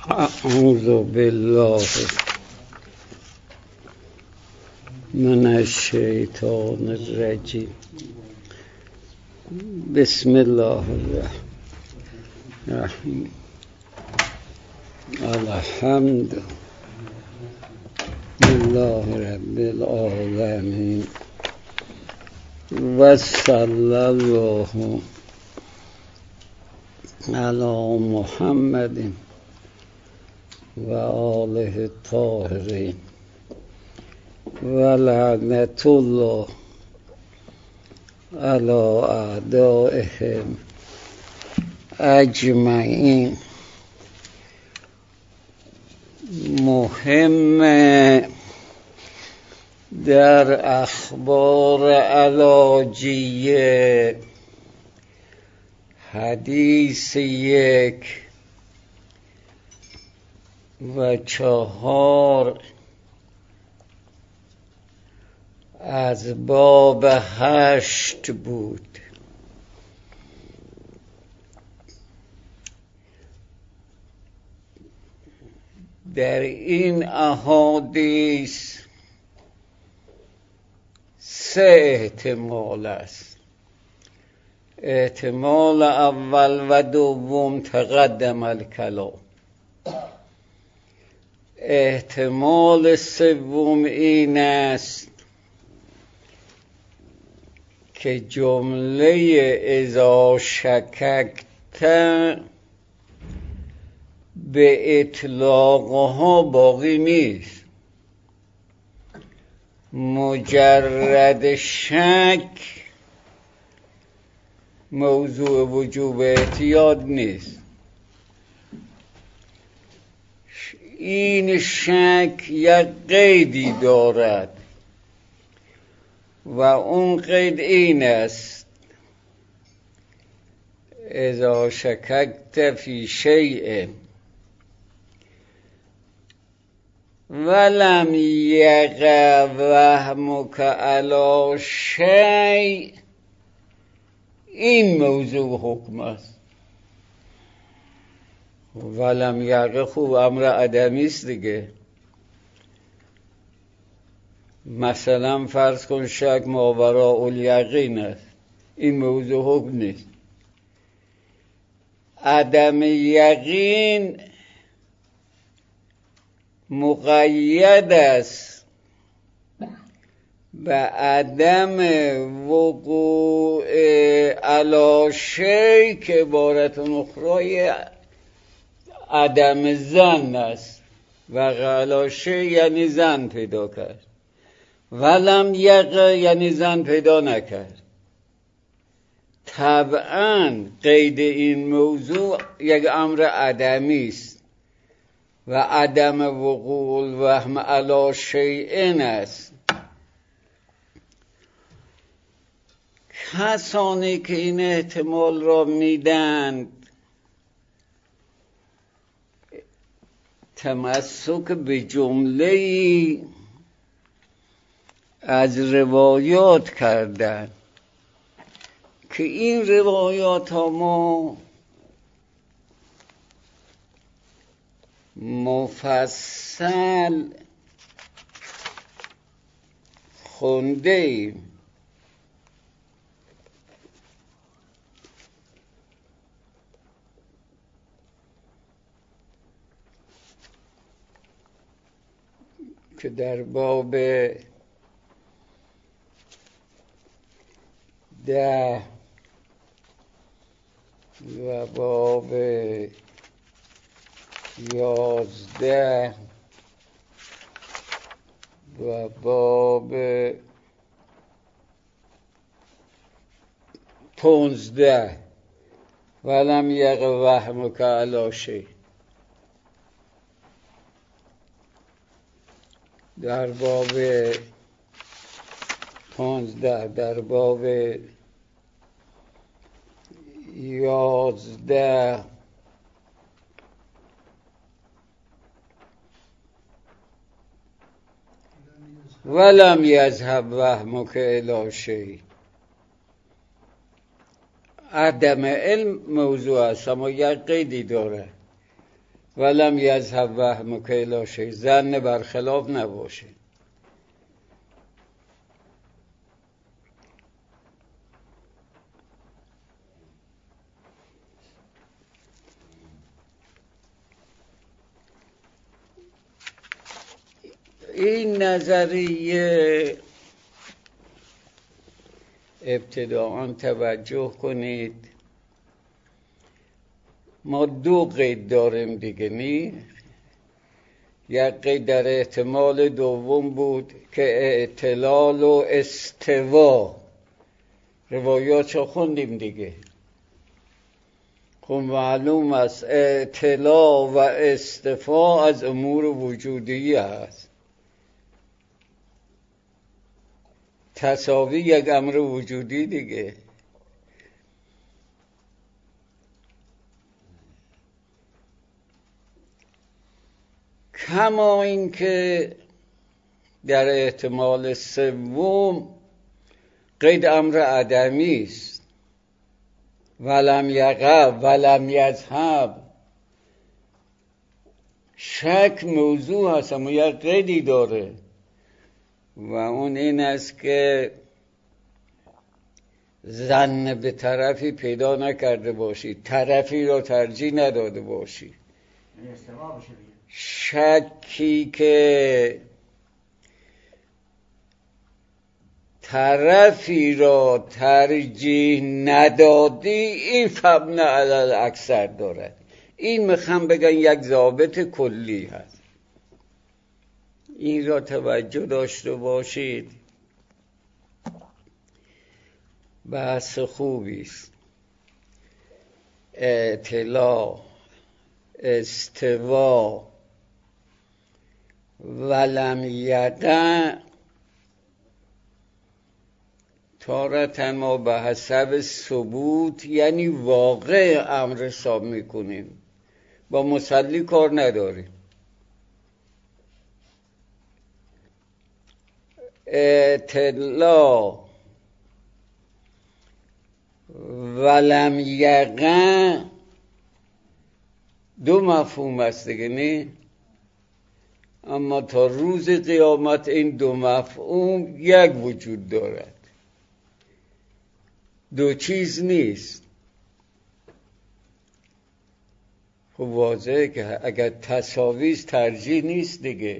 اعوذ بالله من الشیطان الرجیم. بسم الله الرحمن الرحیم. الحمد لله رب العالمین و صلی الله علی محمد و آله الطاهرین و لعنت الله علی اعدائهم اجمعین. مهم در اخبار علاجیه حدیث 1 و 4 از باب 8 بود. در این احادیث 3 احتمال است. احتمال اول و دوم تقدم الکلام. احتمال سوم این است که جمله اذا شککت به اطلاقها باقی نیست. مجرد شک موضوع وجوب احتیاط نیست. این شک یک قیدی دارد و اون قید این است: اذا شککت فی شیء ولم یقع وهمک علی شیء، این موضوع حکم است. ولم یقع خوب امر عدمی است دیگه. مثلا فرض کن شک ماوراء الیقین است، این موضوع حکم نیست. عدم یقین مقید است به عدم وقوع علی شیء که عبارت اخرای عدم ظن است. وقع علی شیء یعنی ظن پیدا کرد، ولم یقع یعنی ظن پیدا نکرد. طبعا قید این موضوع یک امر عدمی است و عدم وقوع الوهم علی شیء است. کسانی که این احتمال را میدند تمسک به جمله‌ای از روایات کردند که این روایات ها ما مفصل خونده ایم. که در باب 10 و باب 11 و باب 15 ولم یقع وهمک علی شیء، در باب 15 در باب 11 ولم یذهب وهمک الی شیء، عدم علم موضوع است اما یک قیدی داره. ولم یذهب وهمک الی شیء، ظن برخلاف نباشه. این نظریه ابتداءً توجه کنید، ما دو قید داریم دیگه نی؟ یک قید در احتمال دوم بود که اعتلال و استوا، روایاتشو خوندیم دیگه. خب معلوم است اعتلا و استوا از امور وجودی است. تساوی یک امر وجودی دیگه. کما اینکه در احتمال سوم قید امر عدمی است، ولم یقع ولم یذهب، شک موضوع هست اما یک قیدی داره و اون این است که ظن به طرفی پیدا نکرده باشی، طرفی را ترجیح نداده باشی. شکی که طرفی را ترجیح ندادی، این فبن علی الاکثر دارد. این میخوام بگن یک ضابط کلی هست، این را توجه داشته باشید. بحث خوبی است. اعتلا، استوا، ولم یقع تارة ما به حسب ثبوت یعنی واقع امر حساب میکنیم، با مسلی کار نداریم. اعتلا ولم یقع دو مفهوم است دیگه نه؟ اما تا روز قیامت این دو مفهوم یک وجود دارد، دو چیز نیست. خب واضحه که اگر تساوی است ترجیح نیست دیگه.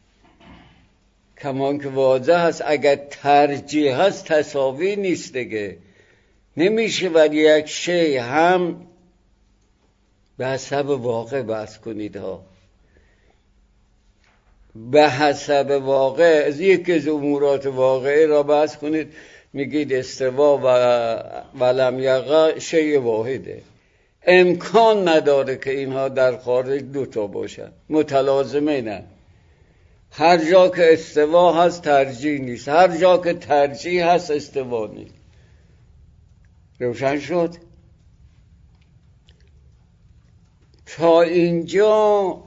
کمان که واضح است اگر ترجیح هست تساوی نیست دیگه. نمیشه ولی یک شی هم به حسب واقع بحث کنید ها. به حسب واقع از یکی از امورات واقعی را بحث کنید، میگید استوا و ولم یقع شی واحده. امکان نداره که اینها در خارج دوتا باشن، متلازمه نه. هر جا که استوا هست ترجیح نیست، هر جا که ترجیح هست استوا نیست. روشن شد؟ تا اینجا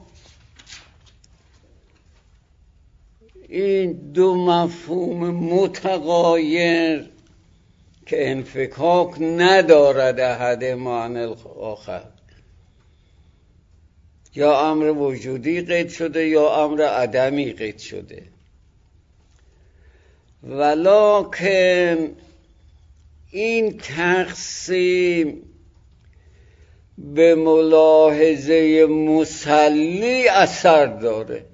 این دو مفهوم متغایر که انفکاک ندارد احد عن الاخر، یا امر وجودی قید شده یا امر عدمی قید شده. ولکن این تقسیم به ملاحظه مسلی اثر داره.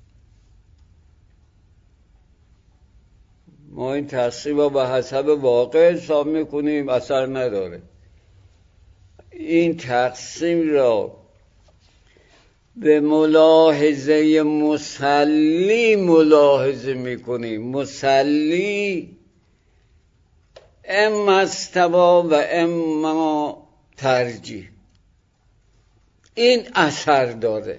ما این تقسیم را به حسب واقع حساب میکنیم، اثر نداره. این تقسیم را به ملاحظه مسلی ملاحظه میکنیم. مسلی اما استوا و اما ترجیح، این اثر داره.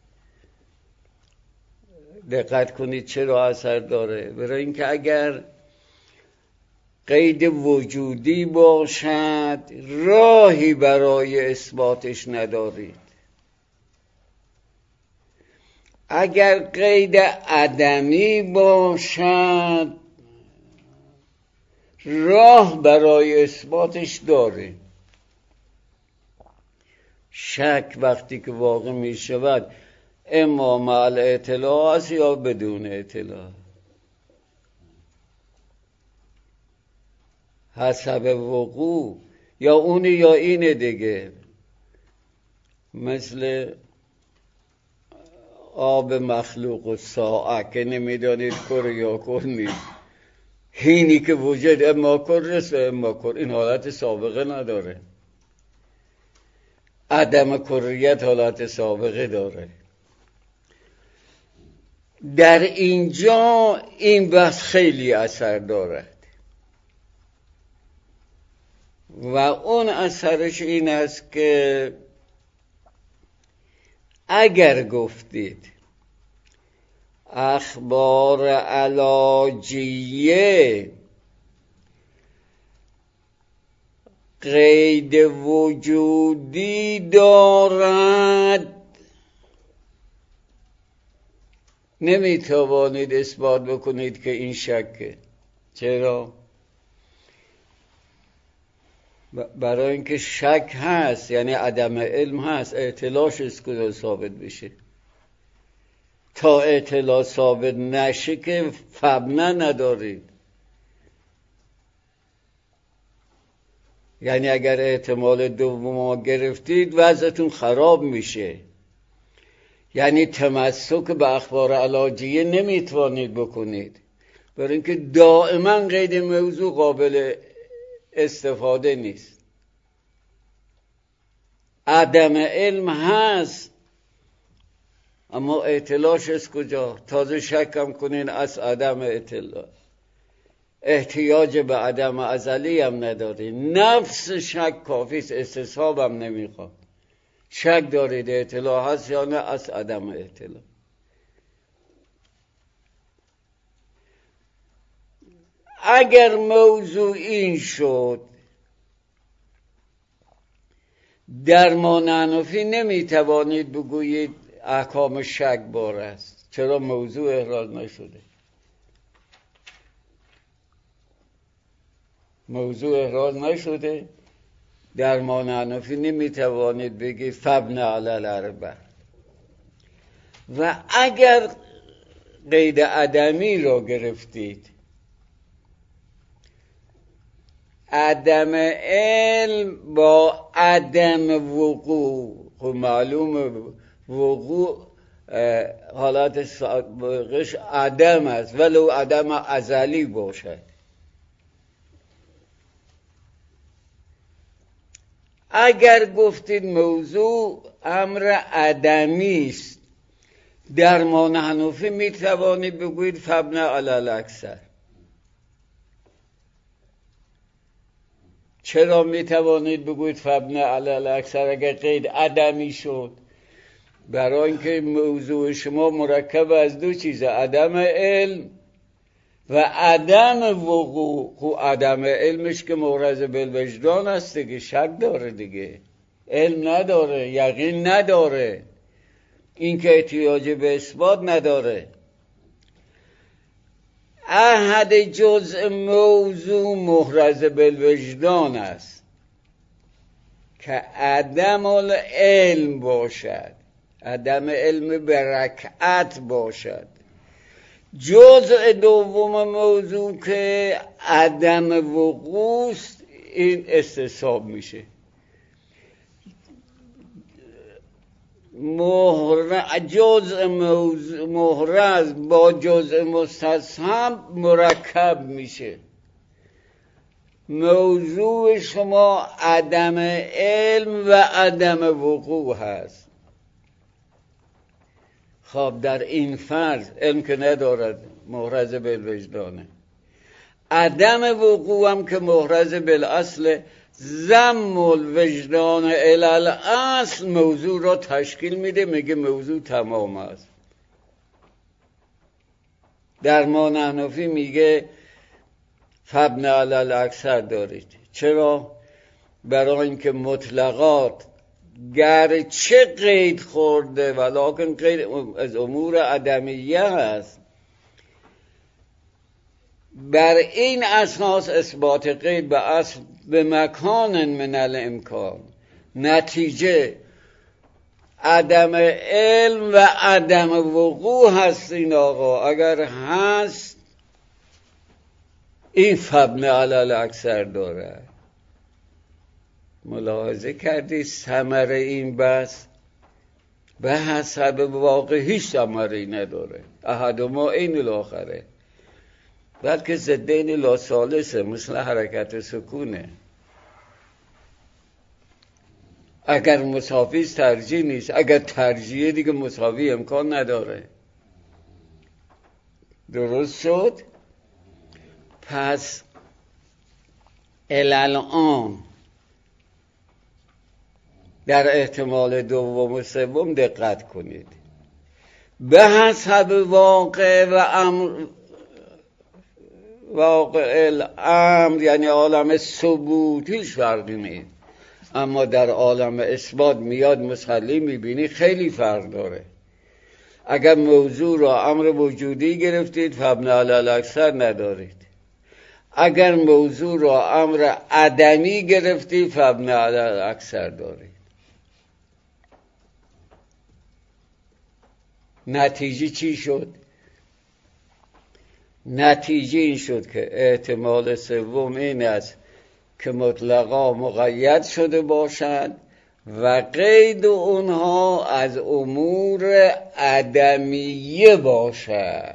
دقت کنید چرا اثر داره؟ برای اینکه اگر قید وجودی باشد راهی برای اثباتش ندارید. اگر قید عدمی باشد راه برای اثباتش داره. شک وقتی که واقع می شود اما مع الاطلاع است یا بدون اطلاع، حسب وقوع، یا اون یا اینه دیگه. مثل آب مخلوق و ساعه که نمیدانید کر یا کر نیست، هینی که وجود اما کر است و اما کر، این حالت سابقه نداره. عدم کریت حالت سابقه داره. در اینجا این بحث خیلی اثر دارد و اون اثرش این است که اگر گفتید اخبار علاجیه قید وجودی دارد، نمیتوانید اثبات بکنید که این شکه. چرا؟ برای اینکه شک هست، یعنی عدم علم هست، اطلاعش از کجا ثابت بشه؟ تا اطلاع ثابت نشه که فبنه ندارید. یعنی اگر احتمال دوم گرفتید وضعتون خراب میشه. یعنی تمسک به اخبار علاجیه نمیتوانید بکنید، برای اینکه دائما قید موضوع قابل استفاده نیست. عدم علم هست اما اطلاعش از کجا؟ تازه شکم کنین از عدم اطلاع. احتیاج به عدم ازلی هم نداری، نفس شک کافیست، استصحاب هم نمیخواد. شک دارید اطلاع هست یا نه از عدم اطلاع. اگر موضوع این شد در مانع نفی نمیتوانید بگویید احکام شک بار است. چرا؟ موضوع احراز نشده. موضوع احراز نشده، در مانع نفی نمیتوانید بگید فبن علی الاربع. و اگر قید عدمی را گرفتید، عدم علم با عدم وقوع، خب معلوم وقوع حالت سابقش عدم است ولو عدم ازلی باشد. اگر گفتید موضوع امر عدمی است، در مانع نفی می توانید بگویید فبن علی الاکثر. چرا می توانید بگویید فبن علی الاکثر اگر قید عدمی شد؟ برای اینکه موضوع شما مرکب از دو چیزه، عدم علم و عدم وقوع. خب عدم علمش که مورز بالوجدان است دیگه، شک داره دیگه، علم نداره، یقین نداره، این که احتیاج به اثبات نداره. احد جزء موضوع محرز بالوجدان است که عدم علم باشد، عدم علم برکعت باشد. جزء دوم موضوع که عدم وقوع است، این استصحاب میشه. جزء محرز با جزء مستصحب مرکب میشه. موضوع شما عدم علم و عدم وقوع هست. خب در این فرض علم که ندارد، محرز بالوجدانه. عدم وقوع هم که محرز بالاصل، ضم الوجدان الی الاصل موضوع را تشکیل میده، میگه موضوع تمام است. در مانع نفی میگه فبن علی الاکثر دارید. چرا؟ برای اینکه مطلقات گرچه قید خورده ولکن قید از امور عدمیه هست، بر این اساس اثبات قید به اصل به مکان من الامکان، نتیجه عدم علم و عدم وقوع هست این آقا. اگر هست این فبن علی الاکثر داره. ملاحظه کردی ثمره این بحث به حسب واقع هیچ ثمره‌ای نداره. احدهما عین الاخره، بلکه ضدین لا ثالثه، مثل حرکت سکونه. اگر مساوی ترجیح نیست، اگر ترجیح دیگه مساوی امکان نداره. درست شد؟ پس الان در احتمال دوم و سوم دقت کنید. به حسب واقع و امر، واقع الامر یعنی عالم ثبوت هیچ فرقی نیست، اما در عالم اثبات میاد مسلی میبینی خیلی فرق داره. اگر موضوع را امر وجودی گرفتید فبن علی الاکثر ندارید. اگر موضوع را امر عدمی گرفتید فبن علی الاکثر دارید. نتیجه چی شد؟ نتیجه این شد که احتمال سوم این است که مطلقا مقید شده باشند و قید اونها از امور عدمیه باشد.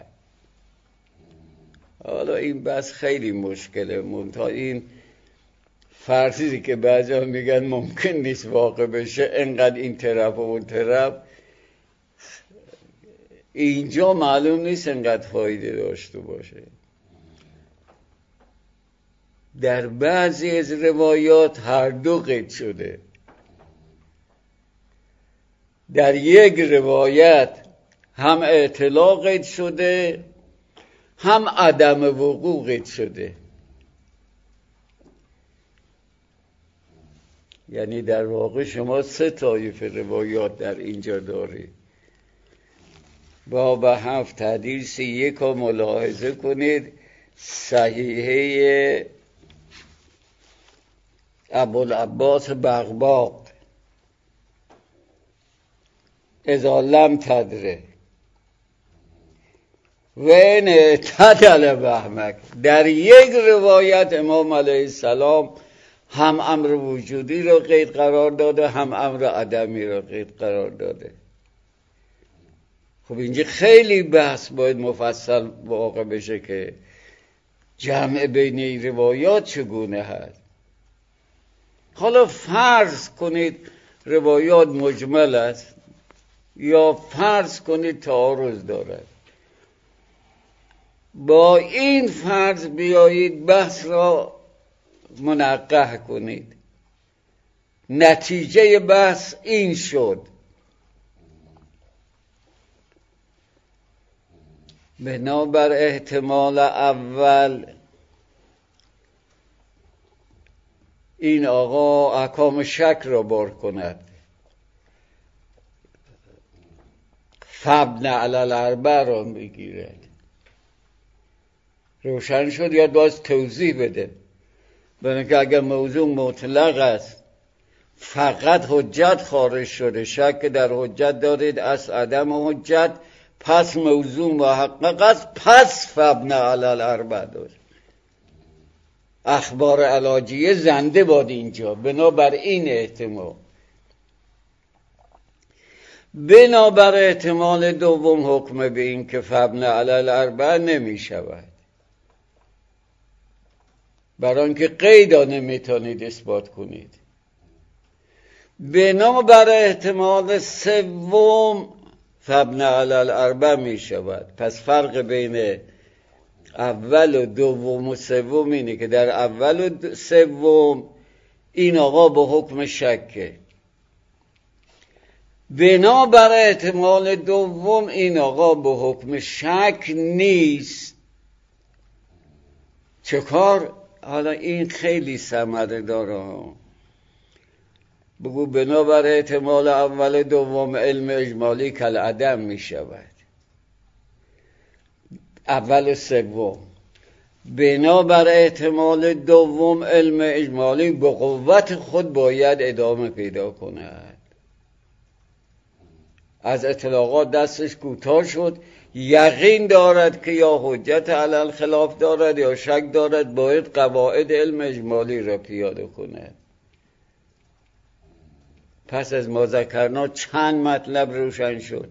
حالا این بس خیلی مشکله، منتها این فرضی که بعضا میگن ممکن نیست واقع بشه، انقدر این طرف و اون طرف، اینجا معلوم نیست انقدر فایده داشته باشه. در بعضی از روایات هر دو قید شده. در یک روایت هم اطلاق قید شده، هم عدم وقوع قید شده. یعنی در واقع شما 3 طایفه روایات در اینجا دارید. باب 7 حدیث 1 رو ملاحظه کنید. صحیحه ابوالعباس بغباق اذا لم تدره و این اعتدل بهمک. در یک روایت امام علیه السلام هم امر وجودی را قید قرار داده، هم امر عدمی را قید قرار داده. خب اینجا خیلی بحث باید مفصل واقع بشه که جمع بین این روایات چگونه هست. حالا فرض کنید روایات مجمل است یا فرض کنید تعارض دارد. با این فرض بیایید بحث را منقح کنید. نتیجه بحث این شد: بنابر احتمال اول این آقا احکام شک را بار کند، فبن علی الاربع را بگیرد. روشن شد یا باز توضیح بده؟ برای که اگر موضوع مطلق است فقط حجت خارج شده، شک در حجت دارید از عدم حجت، پس موضوع محقق است، پس فبن علی الاربع دارد. اخبار علاجیه زنده باد اینجا. بنابر این احتمال، بنابر احتمال دوم حکم به این که فبن علی الاربع نمی شود، برای آنکه قیدا نمیتونید اثبات کنید. بنابر احتمال سوم فبن علی الاربع می شود. پس فرق بین اول و دوم و سوم اینه که در اول و سوم این آقا به حکم شکه، بنابر احتمال دوم این آقا به حکم شک نیست. چه کار؟ حالا این خیلی ثمره داره. بگو بنابر احتمال اول دوم علم اجمالی کل عدم می شود. اول و سوم بنابر احتمال دوم علم اجمالی به قوت خود باید ادامه پیدا کند. از اطلاقات دستش کوتاه شد، یقین دارد که یا حجت علی الخلاف دارد یا شک دارد، باید قواعد علم اجمالی را پیاده کنه. پس از ما ذکرنا چند مطلب روشن شد.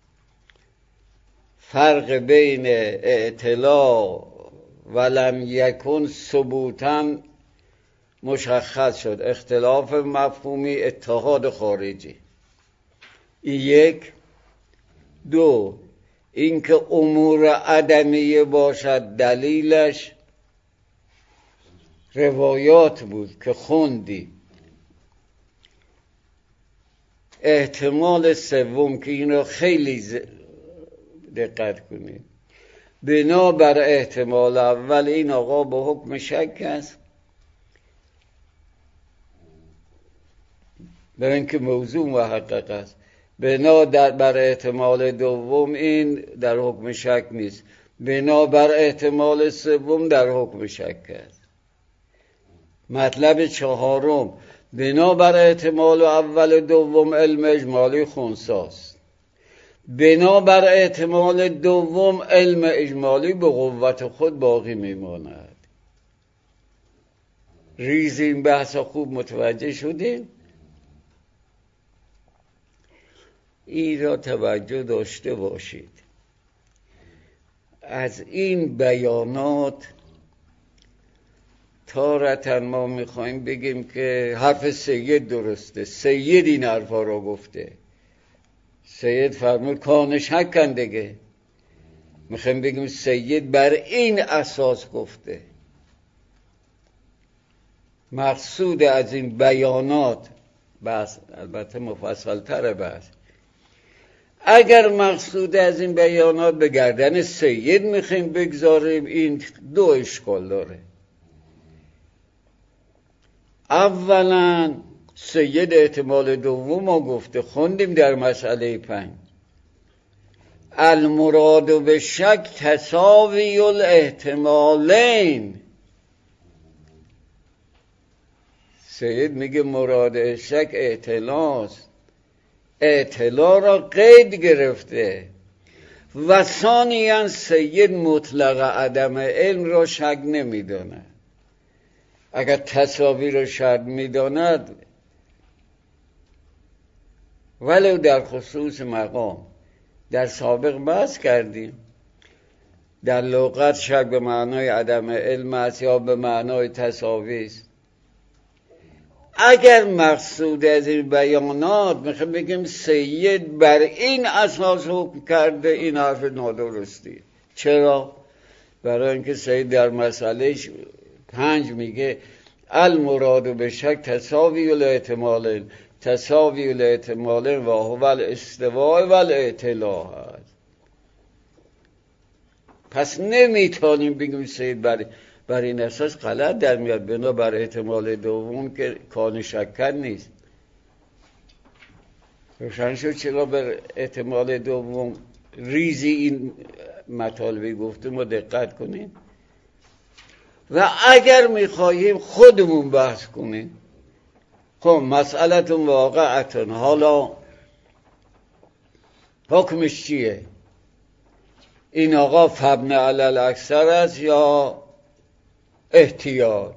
فرق بین اطلاع ولم یکن ثبوتا مشخص شد، اختلاف مفهومی، اتحاد خارجی. این یک. دو، اینکه امور عدمیه باشد دلیلش روایات بود که خوندی. احتمال سوم که این رو خیلی دقت کنید، بنابر احتمال اول این آقا به حکم شک است، برای اینکه موضوع محقق است. بر احتمال دوم این در حکم شک نیست، بنابر احتمال سوم در حکم شک است. مطلب چهارم، بنابر احتمال اول دوم علم اجمالی خنثیست، بنابر احتمال دوم علم اجمالی به قوت خود باقی میماند. ریز این بحث خوب متوجه شدین؟ این را توجه داشته باشید. از این بیانات تارتاً ما میخوایم بگیم که حرف سید درسته. سید این حرفا را گفته. سید فرمود کان شکن دیگه. میخوایم بگیم سید بر این اساس گفته. مقصود از این بیانات بس البته مفصل تره بس. اگر مقصود از این بیانات به گردن سید میخوایم بگذاریم، این دو اشکال داره. اولا سید احتمال دوم ما گفته، خوندیم در مسئله 5، المراد به شک تساوی الاحتمالین. سید میگه مراد شک اطلاعست، اطلاع را قید گرفته. و ثانیاً سید مطلق عدم علم را شک نمیداند. اگر تساوی را شک میداند، ولو در خصوص مقام در سابق بحث کردیم، در لغت شک به معنای عدم علم است یا به معنای تساوی است. اگر مقصود از این بیانات میخوام بگیم سید بر این اساس حکم کرده، این حرف نادرستی. چرا؟ برای اینکه سید در مسئله 5 میگه المراد به شک تساوی الاحتمالین، تساوی الاحتمالین و هو الاستواء و الاطلاع هست. پس نمیتونیم بگیم سید بر این اساس غلط در میاد، بنا بر احتمال دوم که کان شکن نیست. روشن شد چرا بر احتمال دوم ریزی این مطالبی گفتم و دقت کنیم. و اگر میخواهیم خودمون بحث کنیم، خب مسئلتون واقعتون حالا حکمش چیه؟ این آقا فبن علی الاکثر است یا احتیاط؟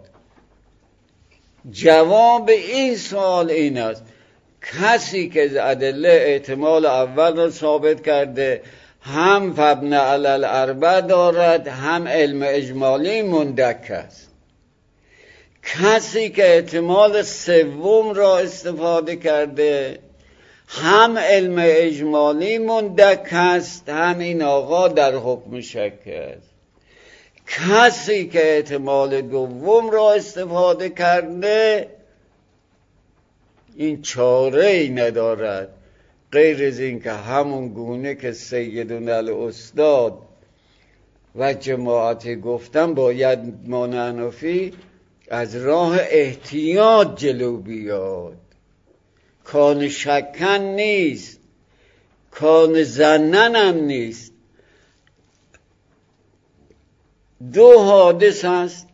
جواب این سوال این است: کسی که از ادله احتمال اول را ثابت کرده، هم فبن علی الاربع دارد، هم علم اجمالی مندک است. کسی که احتمال سوم را استفاده کرده، هم علم اجمالی مندک است، هم این آقا در حکم شک است. کسی که احتمال دوم را استفاده کرده، این چاره ای ندارد غیر از این که همون گونه که سیدنا الاستاد و جماعتی گفتن، باید ما حنفی از راه احتیاط جلو بیاد. کان شکن نیست، کان زنن هم نیست. دو حادث هست،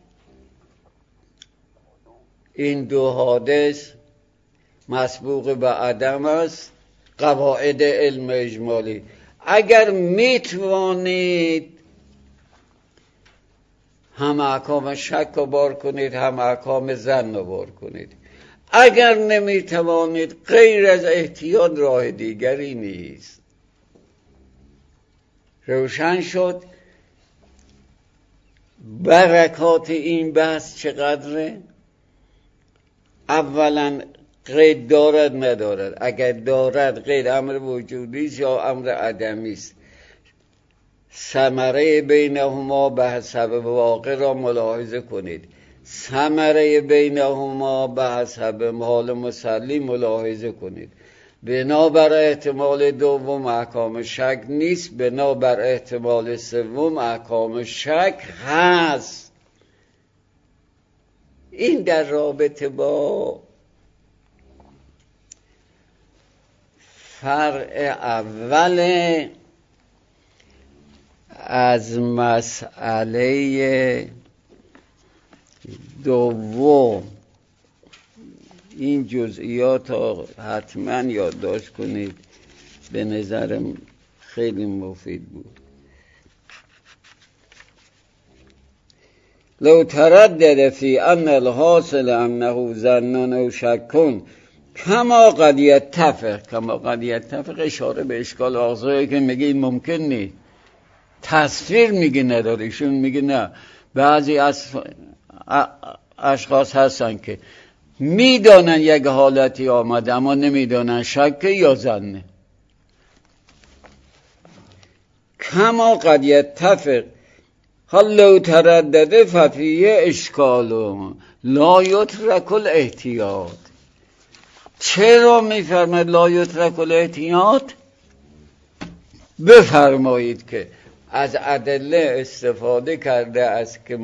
این دو حادث مسبوق به عدم است. قواعد علم اجمالی. اگر میتوانید هم احکام شک رو بار کنید هم احکام ظن رو بار کنید. اگر نمیتوانید غیر از احتیاط راه دیگری نیست. روشن شد برکات این بحث چقدره؟ اولا قید دارد ندارد. اگر دارد قید امر وجودی است یا امر عدمی است. ثمره بینهما به حسب واقع را ملاحظه کنید. ثمره بینهما به حسب حال مسلی ملاحظه کنید. بنابر احتمال دوم احکام شک نیست، بنابر احتمال سوم احکام شک هست. این در رابطه با فرع اول از مسئله دوم. این جزئیات ها حتما یادداشت کنید، به نظرم خیلی مفید بود. لو تردد فی ان الحاصل انه ظن او شک کما قد یتفق اشاره به اشکال آغازهایی که میگه این ممکن نیست. تصویر میگه نداره، ایشون میگه نه. بعضی از اشخاص هستن که میدانن یک حالتی آمده اما نمیدانن شک یا ظنه. کما قد یتفق حال لو تردده ففیه اشکالو لا یترک الاحتیاط. چرا میفرماید لا یترک الاحتیاط؟ بفرمایید که از ادله استفاده کرده است که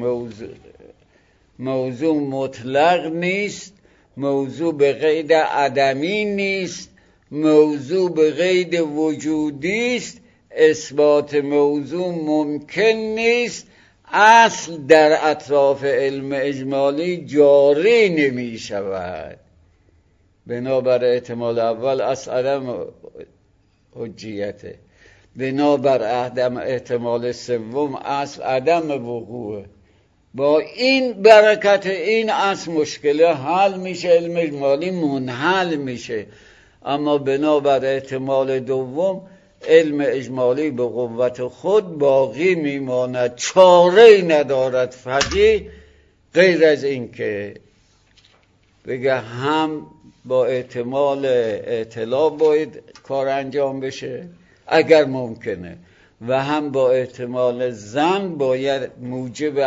موضوع مطلق نیست، موضوع به قید عدمی نیست، موضوع به قید وجودی است، اثبات موضوع ممکن نیست، اصل در اطراف علم اجمالی جاری نمی شود. بنابر احتمال اول اصل عدم حجیته، بنابر عدم احتمال سوم اصل عدم وقوعه. با این برکت این اصل مشکل حل میشه، علم اجمالی منحل میشه. اما بنابر احتمال دوم علم اجمالی به قوت خود باقی میماند، چاره‌ای ندارد فقیه غیر از این که بگه هم با احتمال اطلاع باید کار انجام بشه اگر ممکنه، و هم با احتمال ظن باید موجب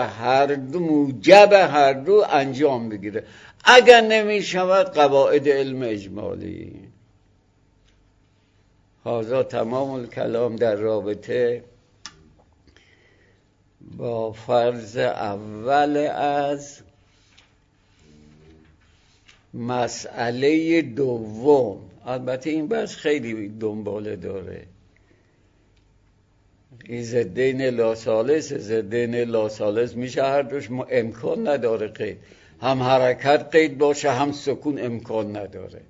هر دو انجام بگیره. اگر نمی شود قواعد علم اجمالی. هذا تمام الکلام در رابطه با فرض اول از مسئله دوم. البته این بحث خیلی دنباله داره. این ضدین لاسالس میشه هر دوش، امکان نداره قید. هم حرکت قید باشه هم سکون امکان نداره.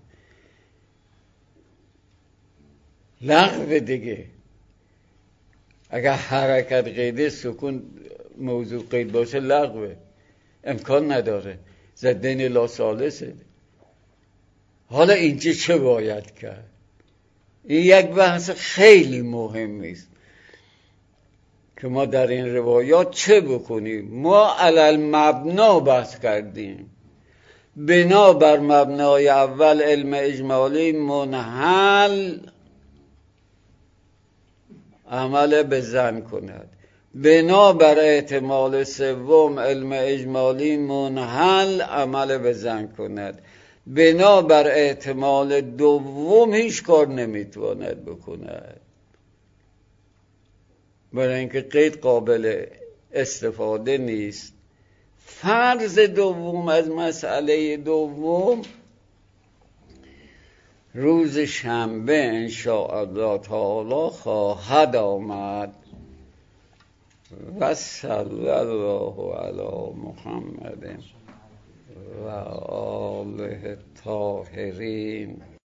لغو دیگه. اگر حرکت قیده سکون موضوع قید باشه لغوه، امکان نداره. ضدین لاسالسه. حالا اینجا چه باید کرد؟ این یک بحث خیلی مهمی است که ما در این روایات چه بکنیم. ما علل مبنا بحث کردیم. بنا بر مبنای اول علم اجمالی منحل عمل به ظن کند. بنا بر احتمال سوم علم اجمالی منحل عمل به ظن کند. بنا بر احتمال دوم هیچ کار نمیتواند بکند، برای اینکه قید قابل استفاده نیست. فرض دوم از مسئله دوم روز شنبه انشاءالله تعالی خواهد آمد. و صلی الله علی محمد و آله الطاهرین.